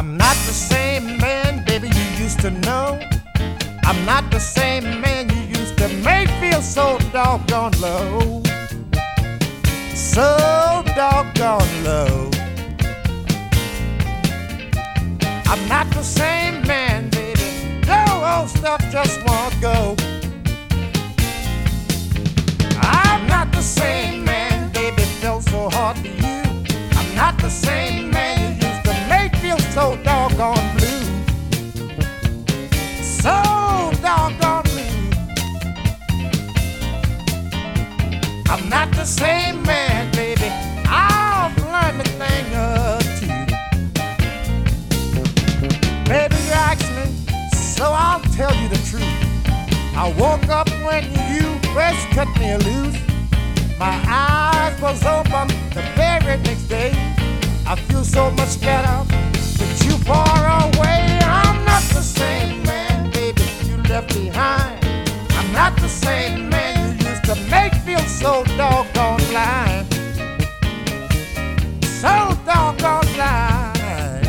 I'm not the same man, baby, you used to know. I'm not the same man you used to make feel so doggone low. So doggone low. I'm not the same man, baby. No old stuff just won't go. I'm not the same man, baby, felt so hard for you. I'm not the same man you used to make feel so doggone blue. So doggone blue. I'm not the same man, baby. I'll learn the thing or two. Baby, you asked me, so I'll tell you the truth. I woke up when you first cut me loose. My eyes was open the very next day. I feel so much better with you far away. I'm not the same man, baby, you left behind. I'm not the same man you used to make feel so doggone blind. So doggone blind.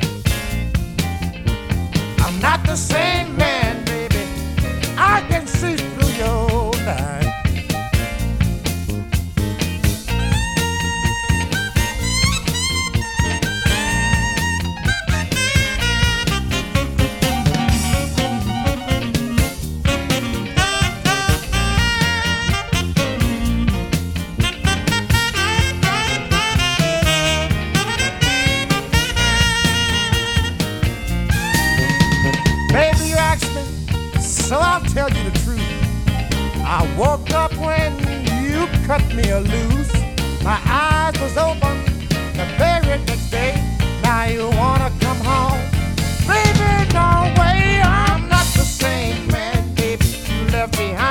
I'm not the same man, baby. I can see through your life. Baby, you asked me, so I'll tell you the truth. I woke up when you cut me loose. My eyes was open the very next day. Now you wanna come home, baby, no way. I'm not the same man, baby, you left behind.